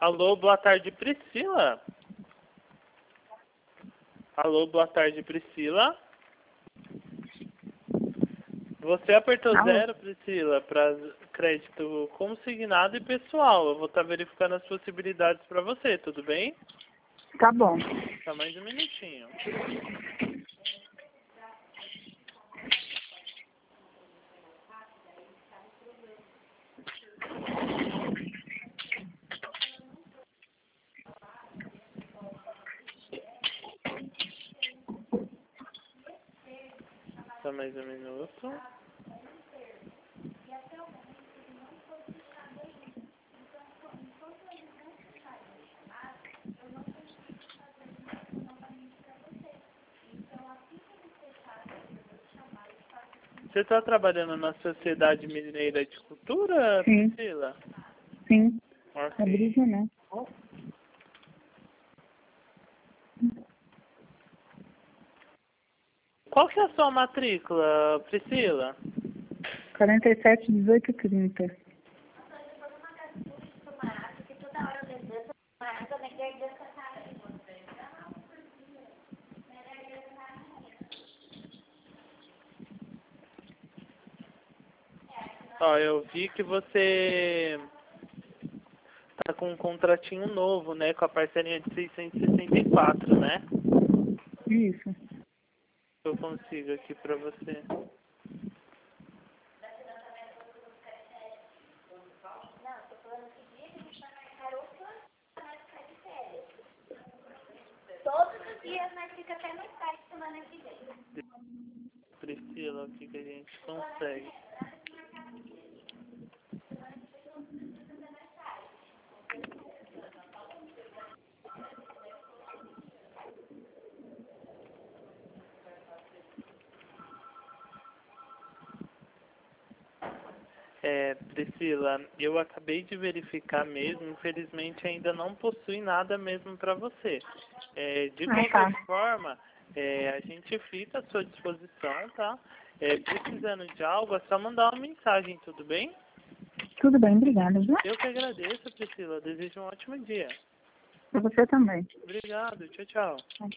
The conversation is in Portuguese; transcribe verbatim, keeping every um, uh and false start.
Alô, boa tarde, Priscila. Alô, boa tarde, Priscila. Você apertou Alô? zero, Priscila, para crédito consignado e pessoal. Eu vou estar verificando as possibilidades para você, tudo bem? Tá bom. Só mais um minutinho. Só mais um minuto. Você está trabalhando na Sociedade Mineira de Cultura, Sim. Priscila? Sim. Ok. A brisa, né? Qual que é a sua matrícula, Priscila? quarenta e sete, dezoito, trinta. Ó, eu vi que você tá com um contratinho novo, né? Com a parcelinha de seiscentos e sessenta e quatro, né? Isso. Eu consigo aqui pra você. Todos os dias, mas fica até mais tarde semana que vem. Priscila, o que que a gente consegue? É, Priscila, eu acabei de verificar mesmo, infelizmente ainda não possui nada mesmo para você. É, de Ah, qualquer tá. forma, é, a gente fica à sua disposição, tá? É, precisando de algo, é só mandar uma mensagem, tudo bem? Tudo bem, obrigada, viu? Eu que agradeço, Priscila. Desejo um ótimo dia. Pra você também. Obrigado. Tchau, tchau.